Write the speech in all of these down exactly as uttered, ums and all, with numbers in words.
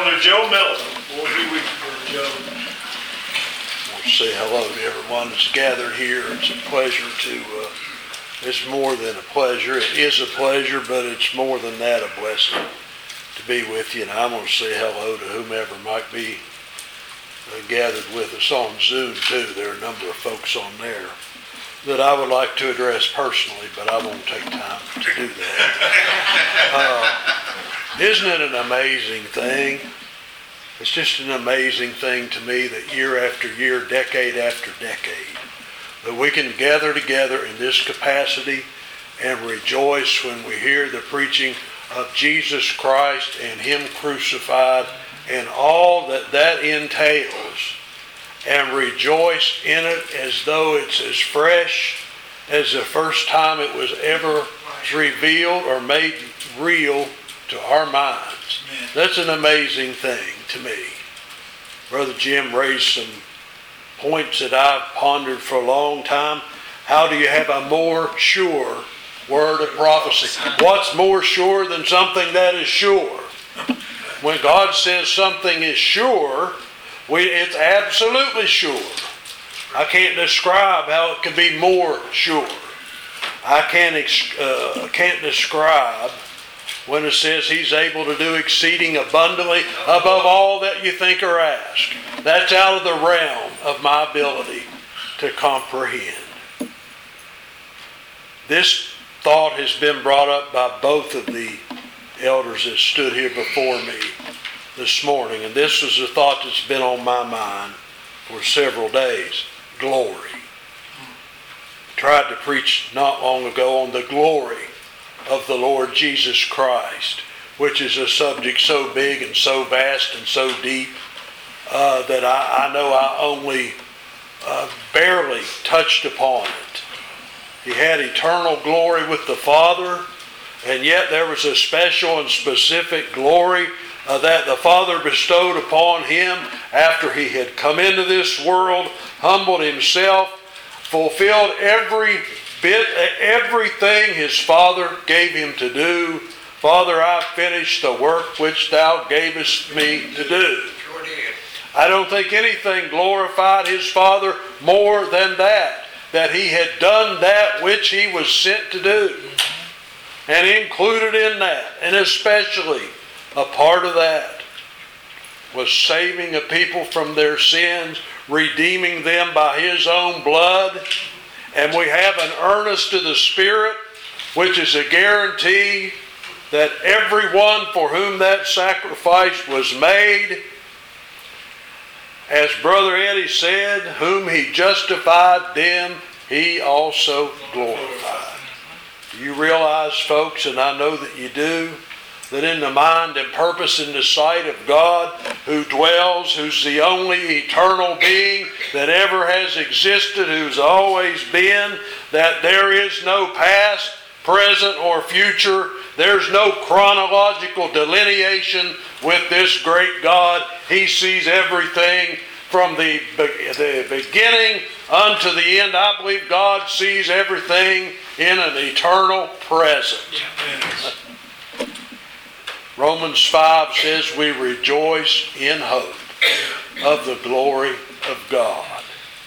Brother Joe Melton. We'll be with you, Brother Joe. I want to say hello to everyone that's gathered here. It's a pleasure to, uh, it's more than a pleasure. It is a pleasure, but it's more than that, a blessing to be with you. And I want to say hello to whomever might be uh, gathered with us on Zoom too. There are a number of folks on there that I would like to address personally, but I won't take time to do that. Uh, isn't it an amazing thing? It's just an amazing thing to me that year after year, decade after decade, that we can gather together in this capacity and rejoice when we hear the preaching of Jesus Christ and Him crucified and all that that entails, and rejoice in it as though it's as fresh as the first time it was ever revealed or made real to our minds. That's an amazing thing to me. Brother Jim raised some points that I've pondered for a long time. How do you have a more sure word of prophecy? What's more sure than something that is sure? When God says something is sure, we, it's absolutely sure. I can't describe how it could be more sure. I can't, uh, can't describe when it says He's able to do exceeding abundantly above all that you think or ask. That's out of the realm of my ability to comprehend. This thought has been brought up by both of the elders that stood here before me this morning, and this is a thought that's been on my mind for several days. Glory. Tried to preach not long ago on the glory of the Lord Jesus Christ, which is a subject so big and so vast and so deep uh, that I, I know I only uh, barely touched upon it. He had eternal glory with the Father, and yet there was a special and specific glory uh, that the Father bestowed upon Him after He had come into this world, humbled Himself, fulfilled every bit, everything His Father gave Him to do. Father, I've finished the work which Thou gavest me to do. Sure did. I don't think anything glorified His Father more than that, that He had done that which He was sent to do. And included in that, and especially a part of that, was saving a people from their sins, redeeming them by His own blood. And we have an earnest of the Spirit, which is a guarantee that everyone for whom that sacrifice was made, as Brother Eddie said, whom He justified, them He also glorified. Do you realize, folks, and I know that you do, that in the mind and purpose and the sight of God, who dwells, who's the only eternal being that ever has existed, who's always been, that there is no past, present, or future. There's no chronological delineation with this great God. He sees everything from the, the beginning unto the end. I believe God sees everything in an eternal present. Romans five says we rejoice in hope of the glory of God.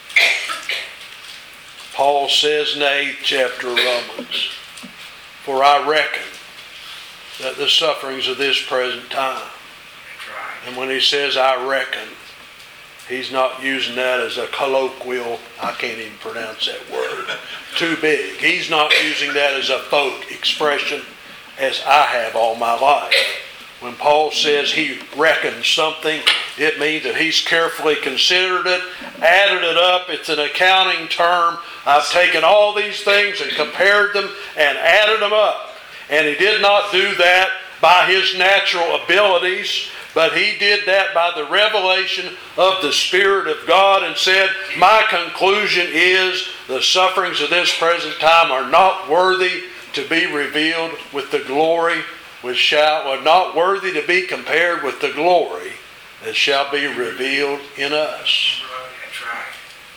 Paul says in the eighth chapter of Romans, for I reckon that the sufferings of this present time, and when he says I reckon, he's not using that as a colloquial, I can't even pronounce that word, too big. He's not using that as a folk expression as I have all my life. When Paul says he reckons something, it means that he's carefully considered it, added it up. It's an accounting term. I've taken all these things and compared them and added them up. And he did not do that by his natural abilities, but he did that by the revelation of the Spirit of God, and said, my conclusion is the sufferings of this present time are not worthy to be revealed with the glory which shall, or not worthy to be compared with the glory that shall be revealed in us. That's right.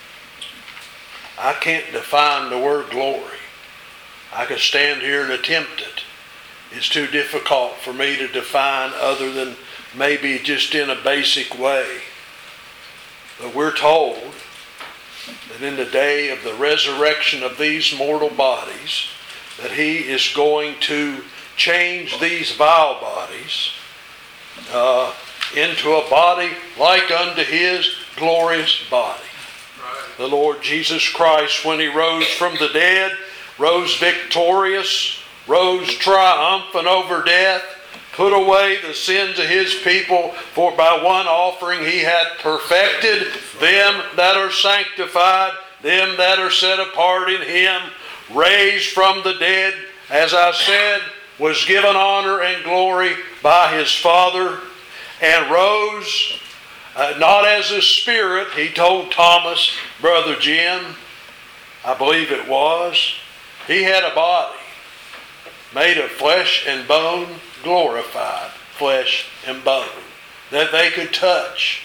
I can't define the word glory. I could stand here and attempt it. It's too difficult for me to define other than maybe just in a basic way. But we're told that in the day of the resurrection of these mortal bodies, that He is going to change these vile bodies uh, into a body like unto His glorious body. Right. The Lord Jesus Christ, when He rose from the dead, rose victorious, rose triumphant over death, put away the sins of His people, for by one offering He hath perfected them that are sanctified, them that are set apart in Him, raised from the dead, as I said, was given honor and glory by His Father, and rose uh, not as a spirit. He told Thomas, Brother Jim, I believe it was, He had a body made of flesh and bone, glorified flesh and bone, that they could touch.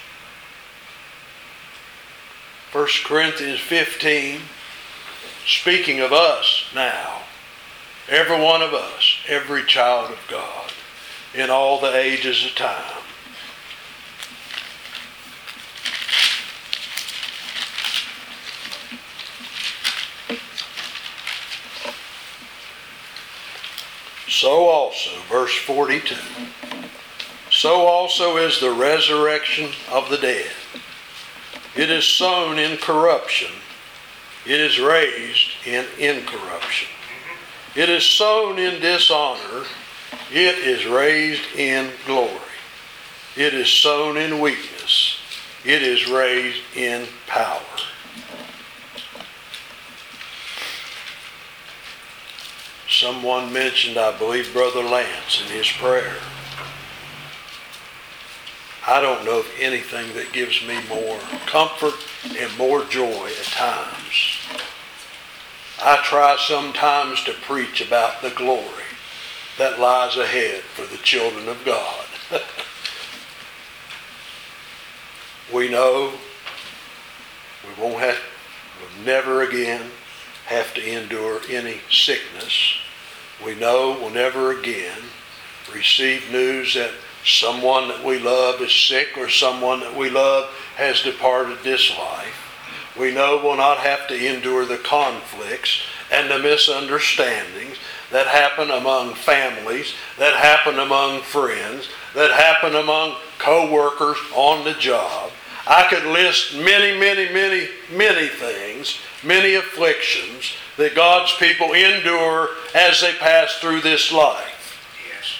First Corinthians fifteen, speaking of us now, every one of us, every child of God, in all the ages of time. So also, verse forty-two, so also is the resurrection of the dead. It is sown in corruption. It is raised in incorruption. It is sown in dishonor. It is raised in glory. It is sown in weakness. It is raised in power. Someone mentioned, I believe, Brother Lance in his prayer. I don't know of anything that gives me more comfort and more joy at times. I try sometimes to preach about the glory that lies ahead for the children of God. We know we won't have, we'll never again have to endure any sickness. We know we'll never again receive news that someone that we love is sick or someone that we love has departed this life. We know we'll not have to endure the conflicts and the misunderstandings that happen among families, that happen among friends, that happen among co-workers on the job. I could list many, many, many, many things, many afflictions that God's people endure as they pass through this life. Yes.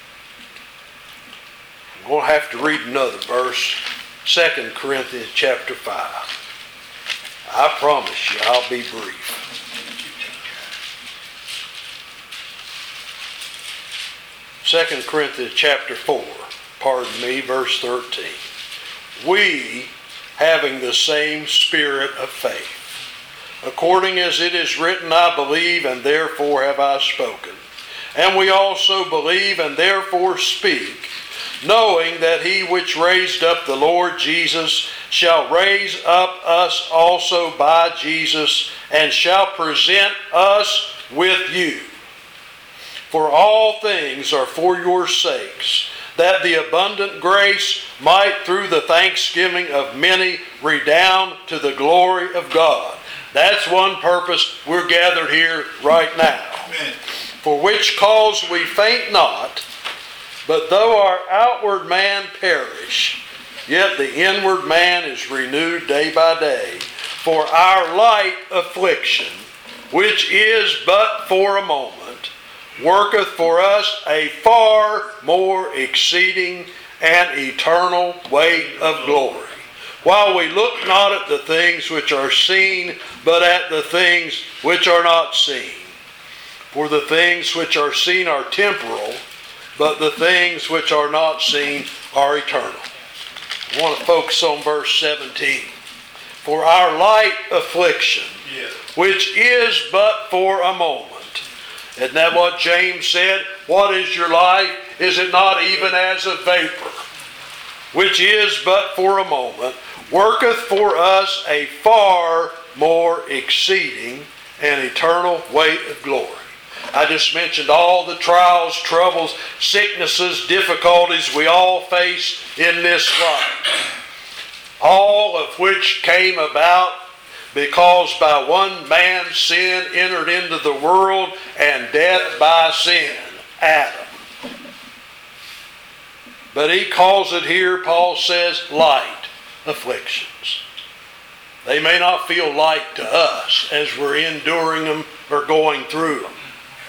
I'm going to have to read another verse, Second Corinthians chapter five. I promise you I'll be brief. Second Corinthians chapter four, pardon me, verse thirteen. We, having the same spirit of faith, according as it is written, I believe, and therefore have I spoken. And we also believe, and therefore speak, knowing that He which raised up the Lord Jesus shall raise up us also by Jesus, and shall present us with you. For all things are for your sakes, that the abundant grace might through the thanksgiving of many redound to the glory of God. That's one purpose we're gathered here right now. Amen. For which cause we faint not, but though our outward man perish, yet the inward man is renewed day by day. For our light affliction, which is but for a moment, worketh for us a far more exceeding and eternal weight of glory. While we look not at the things which are seen, but at the things which are not seen. For the things which are seen are temporal, but the things which are not seen are eternal. I want to focus on verse seventeen. For our light affliction, yes, which is but for a moment. Isn't that what James said? What is your life? Is it not even as a vapor, which is but for a moment, worketh for us a far more exceeding and eternal weight of glory. I just mentioned all the trials, troubles, sicknesses, difficulties we all face in this life. All of which came about because by one man's sin entered into the world, and death by sin, Adam. But he calls it here, Paul says, light afflictions. They may not feel light to us as we're enduring them or going through them.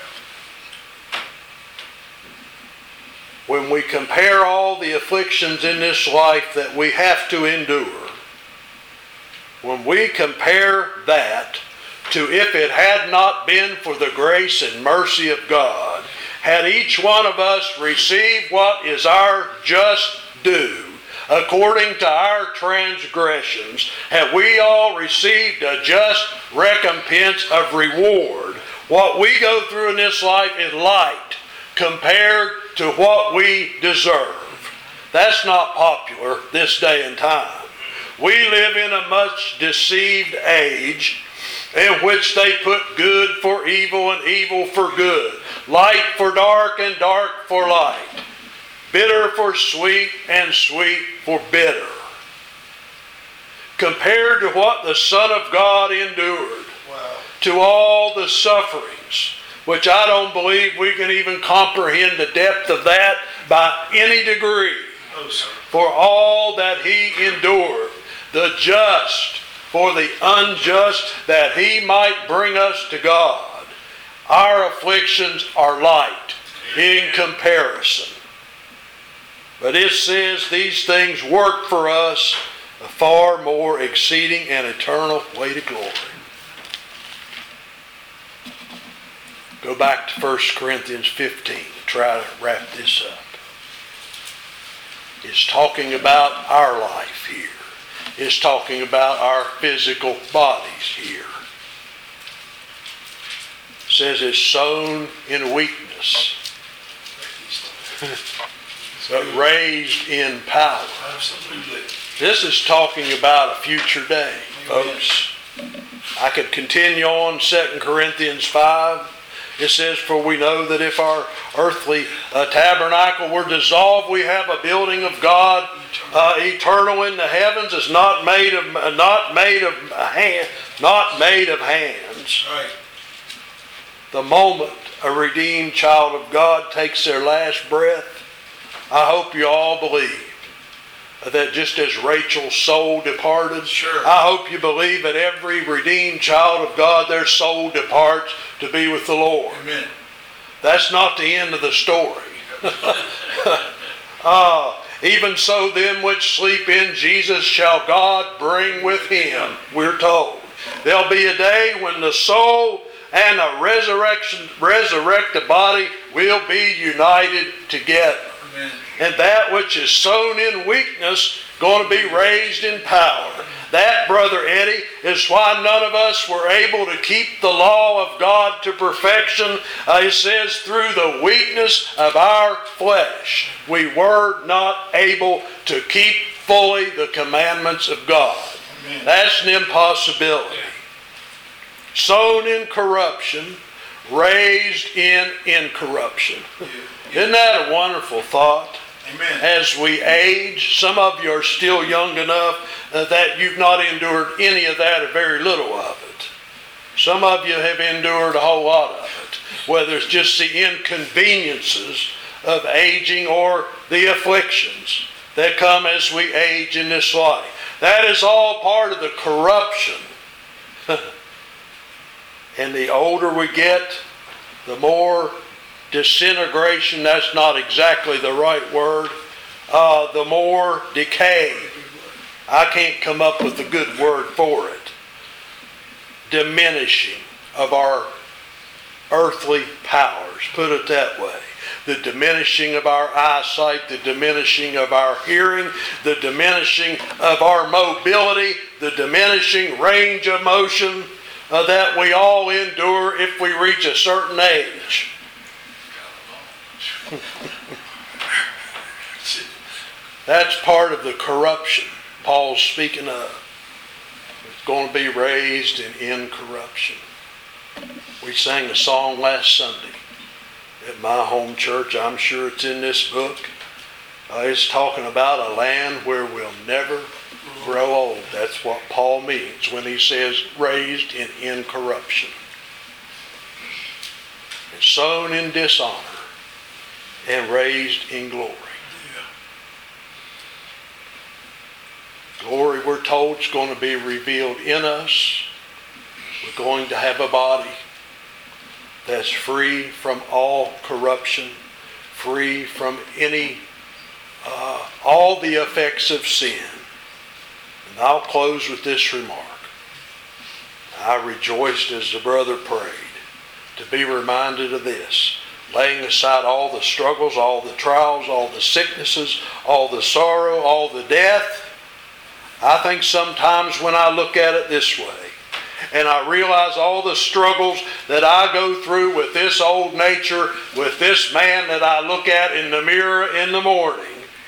When we compare all the afflictions in this life that we have to endure, when we compare that to if it had not been for the grace and mercy of God, had each one of us received what is our just due, according to our transgressions, have we all received a just recompense of reward. What we go through in this life is light compared to what we deserve. That's not popular this day and time. We live in a much deceived age in which they put good for evil and evil for good, light for dark and dark for light, bitter for sweet and sweet for bitter. Compared to what the Son of God endured, wow, to all the sufferings, which I don't believe we can even comprehend the depth of that by any degree. Oh, sir. For all that he endured, the just for the unjust, that he might bring us to God. Our afflictions are light in comparison. But it says these things work for us a far more exceeding and eternal way to glory. Go back to First Corinthians fifteen. Try to wrap this up. It's talking about our life here. It's talking about our physical bodies here. It says it's sown in weakness, but raised in power. Absolutely. This is talking about a future day, folks. I could continue on Second Corinthians five. It says, for we know that if our earthly uh, tabernacle were dissolved, we have a building of God uh, eternal in the heavens, is not made of uh, not made of hand, not made of hands. Right. The moment a redeemed child of God takes their last breath, I hope you all believe that just as Rachel's soul departed, sure, I hope you believe that every redeemed child of God, their soul departs to be with the Lord. Amen. That's not the end of the story. uh, even so, them which sleep in Jesus shall God bring with him, we're told. There'll be a day when the soul and a resurrection, resurrected body will be united together. Amen. And that which is sown in weakness going to be raised in power. That, Brother Eddie, is why none of us were able to keep the law of God to perfection. Uh, it says, through the weakness of our flesh, we were not able to keep fully the commandments of God. Amen. That's an impossibility. Sown in corruption, raised in incorruption. Isn't that a wonderful thought? Amen. As we age, some of you are still young enough uh, that you've not endured any of that or very little of it. Some of you have endured a whole lot of it, whether it's just the inconveniences of aging or the afflictions that come as we age in this life. That is all part of the corruption. And the older we get, the more disintegration, that's not exactly the right word, uh, the more decay. I can't come up with a good word for it. Diminishing of our earthly powers, put it that way. The diminishing of our eyesight, the diminishing of our hearing, the diminishing of our mobility, the diminishing range of motion uh, that we all endure if we reach a certain age. That's part of the corruption Paul's speaking of. It's going to be raised in incorruption. We sang a song last Sunday at my home church. I'm sure it's in this book. Uh, it's talking about a land where we'll never grow old. That's what Paul means when he says raised in incorruption. And sown in dishonor and raised in glory. Glory, we're told, is going to be revealed in us. We're going to have a body that's free from all corruption, free from any, uh, all the effects of sin. And I'll close with this remark. I rejoiced as the brother prayed to be reminded of this, laying aside all the struggles, all the trials, all the sicknesses, all the sorrow, all the death. I think sometimes when I look at it this way, and I realize all the struggles that I go through with this old nature, with this man that I look at in the mirror in the morning.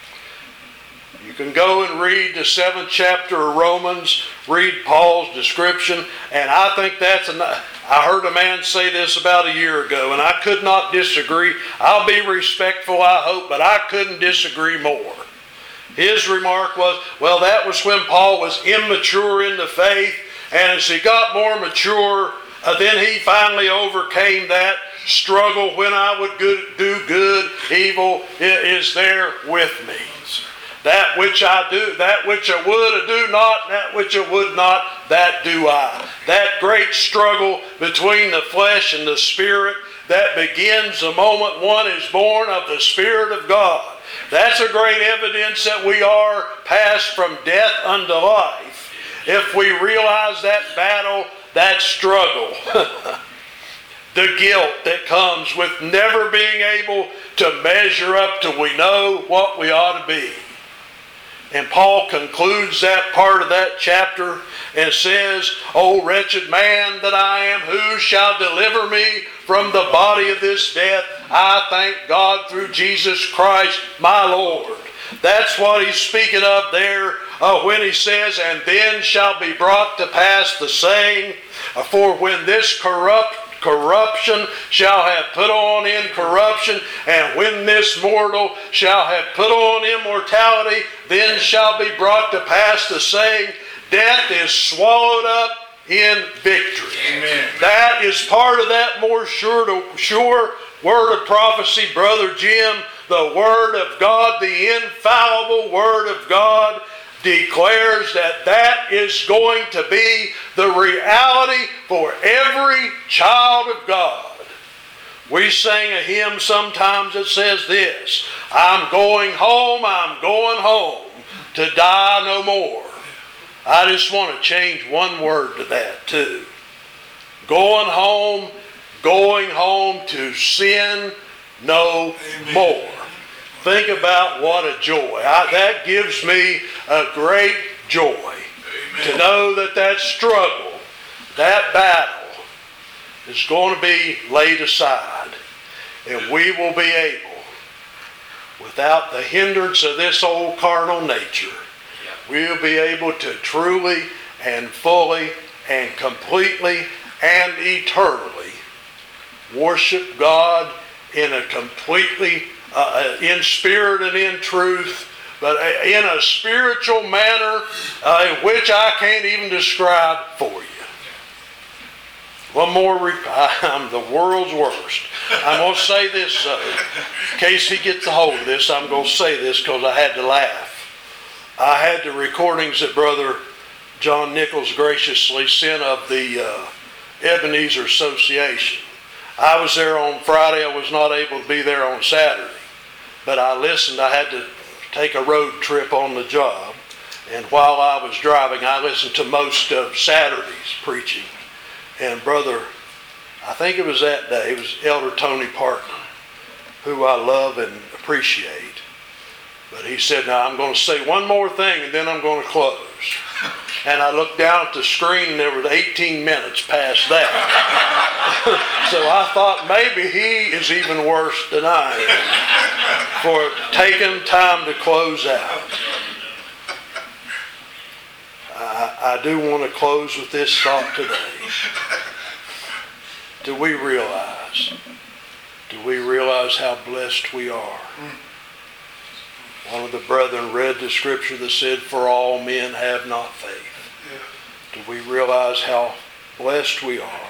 You can go and read the seventh chapter of Romans, read Paul's description, and I think that's enough. I heard a man say this about a year ago, and I could not disagree. I'll be respectful, I hope, but I couldn't disagree more. His remark was, well, that was when Paul was immature in the faith, and as he got more mature, uh, then he finally overcame that struggle. When I would good, do good, evil is there with me. That which I do, that which I would, I do not, that which I would not, that do I. That great struggle between the flesh and the spirit that begins the moment one is born of the Spirit of God. That's a great evidence that we are passed from death unto life. If we realize that battle, that struggle, the guilt that comes with never being able to measure up to we know what we ought to be. And Paul concludes that part of that chapter and says, O wretched man that I am, who shall deliver me from the body of this death? I thank God through Jesus Christ my Lord. That's what he's speaking of there uh, when he says, and then shall be brought to pass the saying, for when this corrupt corruption shall have put on incorruption, and when this mortal shall have put on immortality, then shall be brought to pass the saying, death is swallowed up in victory. Amen. That is part of that more sure, to, sure word of prophecy, Brother Jim. The Word of God, the infallible Word of God, declares that that is going to be the reality for every child of God. We sing a hymn sometimes that says this, I'm going home, I'm going home to die no more. I just want to change one word to that too. Going home, going home to sin no Amen. More. Think about what a joy. I, that gives me a great joy. Amen. To know that that struggle, that battle is going to be laid aside. And we will be able, without the hindrance of this old carnal nature, we'll be able to truly and fully and completely and eternally worship God in a completely, uh, in spirit and in truth, but in a spiritual manner uh, in which I can't even describe for you. One more, re- I'm the world's worst. I'm going to say this, though. In case he gets a hold of this, I'm going to say this because I had to laugh. I had the recordings that Brother John Nichols graciously sent of the uh, Ebenezer Association. I was there on Friday. I was not able to be there on Saturday. But I listened. I had to take a road trip on the job. And while I was driving, I listened to most of Saturday's preaching. And Brother, I think it was that day, it was Elder Tony Parton, who I love and appreciate. But he said, now I'm going to say one more thing and then I'm going to close. And I looked down at the screen and there was eighteen minutes past that. So I thought maybe he is even worse than I am for taking time to close out. I, I do want to close with this thought today. do we realize, do we realize how blessed we are? One of the brethren read the scripture that said, for all men have not faith. Do we realize how blessed we are?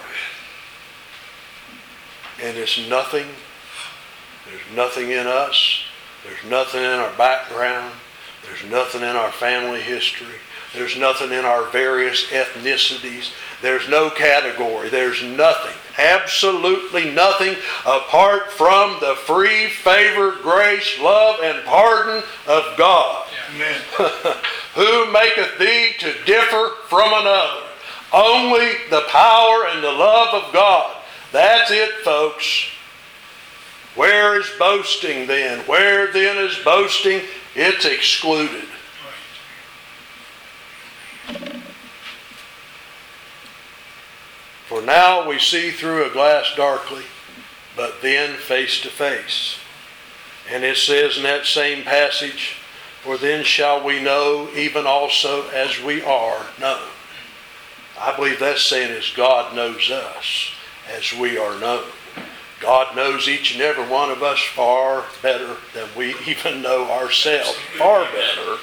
And it's nothing, there's nothing in us, there's nothing in our background, there's nothing in our family history, there's nothing in our various ethnicities, there's no category, there's nothing, absolutely nothing apart from the free favor, grace, love, and pardon of God. Amen. Who maketh thee to differ from another? Only the power and the love of God. That's it, folks. Where is boasting then? Where then is boasting? It's excluded. For now we see through a glass darkly, but then face to face. And it says in that same passage, for then shall we know even also as we are known. I believe that's saying is God knows us as we are known. God knows each and every one of us far better than we even know ourselves. Far better.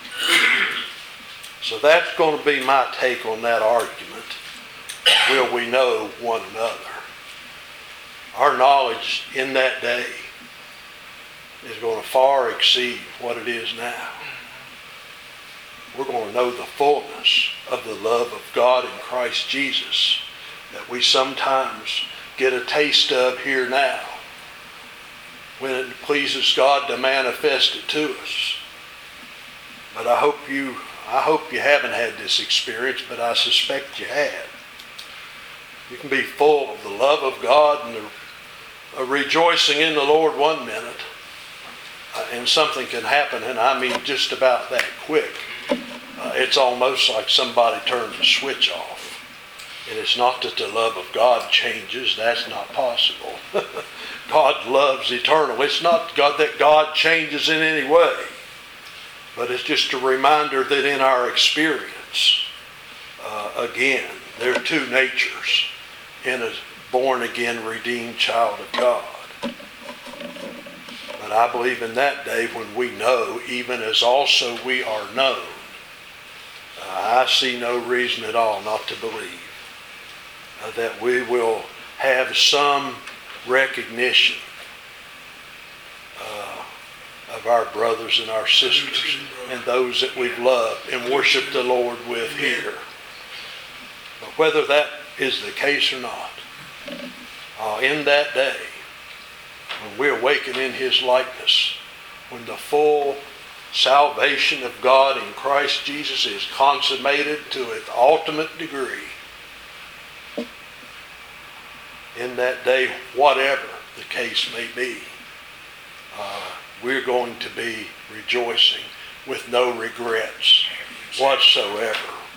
So that's going to be my take on that argument. Will we know one another? Our knowledge in that day is going to far exceed what it is now. We're going to know the fullness of the love of God in Christ Jesus that we sometimes get a taste of here now when it pleases God to manifest it to us. But I hope you I hope you haven't had this experience, but I suspect you have. You can be full of the love of God and the, uh, rejoicing in the Lord one minute, uh, and something can happen, and I mean just about that quick. Uh, it's almost like somebody turns a switch off. And it's not that the love of God changes. That's not possible. God loves eternal. It's not God that God changes in any way. But it's just a reminder that in our experience, uh, again, there are two natures in a born-again, redeemed child of God. But I believe in that day when we know, even as also we are known, uh, I see no reason at all not to believe uh, that we will have some recognition uh, of our brothers and our sisters and those that we've loved and worshiped the Lord with here. But whether that is the case or not, uh, in that day, when we awaken in His likeness, when the full salvation of God in Christ Jesus is consummated to its ultimate degree, in that day, whatever the case may be, uh, we're going to be rejoicing with no regrets whatsoever.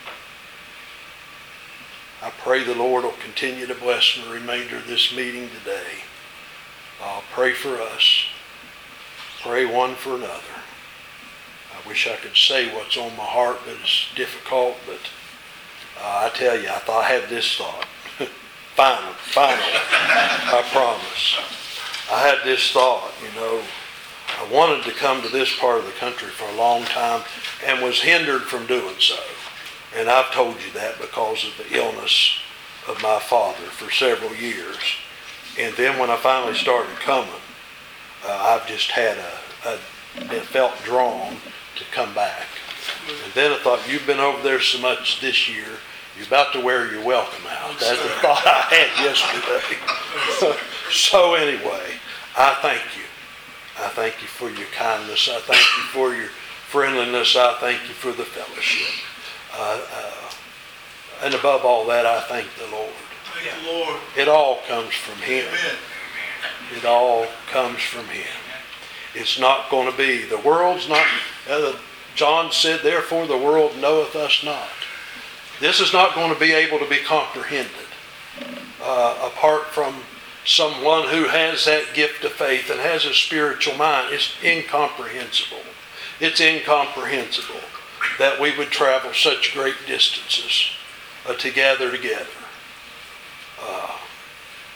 I pray the Lord will continue to bless the remainder of this meeting today. I'll pray for us. Pray one for another. I wish I could say what's on my heart, but it's difficult. But uh, I tell you, I thought I had this thought. Final, final, I promise. I had this thought, you know, I wanted to come to this part of the country for a long time and was hindered from doing so. And I've told you that because of the illness of my father for several years. And then when I finally started coming, uh, I've just had a, a, felt drawn to come back. And then I thought, you've been over there so much this year, you're about to wear your welcome out. That's the thought I had yesterday. So anyway, I thank you. I thank you for your kindness. I thank you for your friendliness. I thank you for the fellowship. Uh, uh, and above all that, I thank the Lord. Thank the Lord. It all comes from Him. Amen. It all comes from Him. It's not going to be, the world's not, uh, John said, therefore the world knoweth us not. This is not going to be able to be comprehended uh, apart from someone who has that gift of faith and has a spiritual mind. It's incomprehensible. It's incomprehensible that we would travel such great distances uh, to gather together. Uh,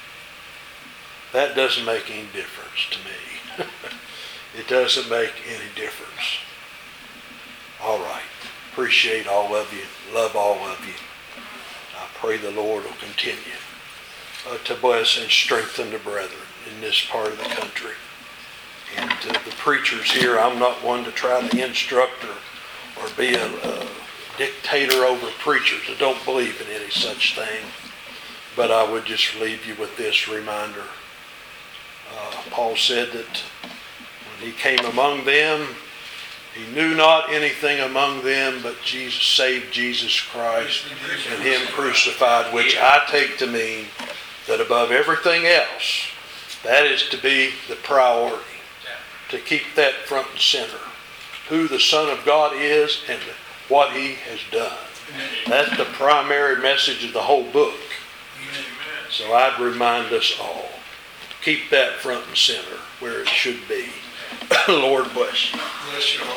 that doesn't make any difference to me. It doesn't make any difference. All right. Appreciate all of you. Love all of you. I pray the Lord will continue uh, to bless and strengthen the brethren in this part of the country. And to the preachers here, I'm not one to try to instruct or, or be a, a dictator over preachers. I don't believe in any such thing. But I would just leave you with this reminder. Uh, Paul said that when he came among them, he knew not anything among them but Jesus, save Jesus Christ and him crucified, which I take to mean that above everything else, that is to be the priority. To keep that front and center. Who the Son of God is and what he has done. That's the primary message of the whole book. So I'd remind us all to keep that front and center where it should be. Lord bless you. Bless you.